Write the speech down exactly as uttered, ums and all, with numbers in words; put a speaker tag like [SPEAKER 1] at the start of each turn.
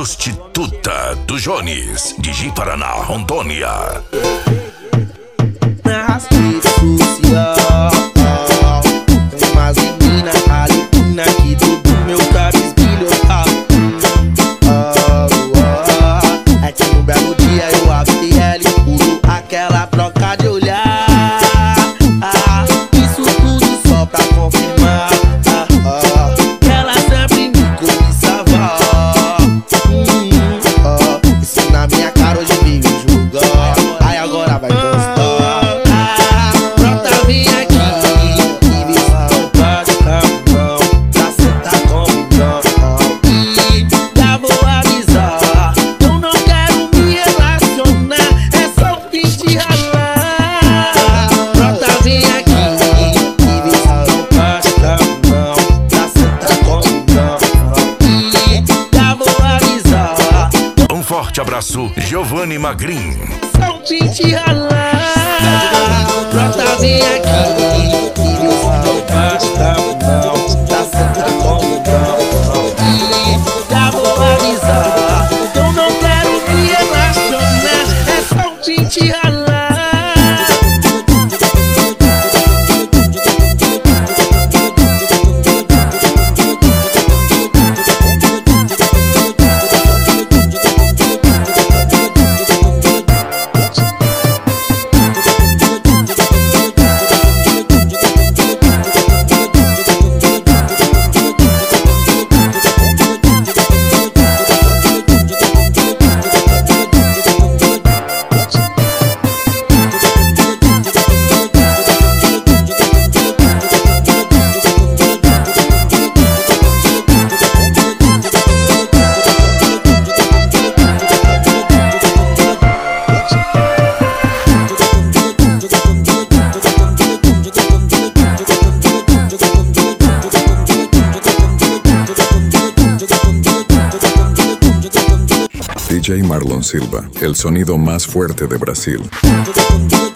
[SPEAKER 1] Prostituta do Jones, de Ji Paraná, Rondônia.
[SPEAKER 2] Na rede social tem umas meninas alipina que tudo meu cabisbilho. Ah, ah, ah. É que num belo dia eu abri ela e pulo aquela troca de olhar. Ah, isso tudo só pra confirmar. Ah, ah, que ela sempre me cobiçava. Hum, ah, isso na minha cara hoje veio julgar. Aí agora vai gostar.
[SPEAKER 1] Forte abraço, Giovanni Magrin.
[SPEAKER 2] São te ralar, brota vem aqui, que meu não basta não, tá senta como não. Já vou avisar, eu não quero me relacionar, é só te ralar.
[SPEAKER 3] D J Marlon Silva, el sonido más fuerte de Brasil.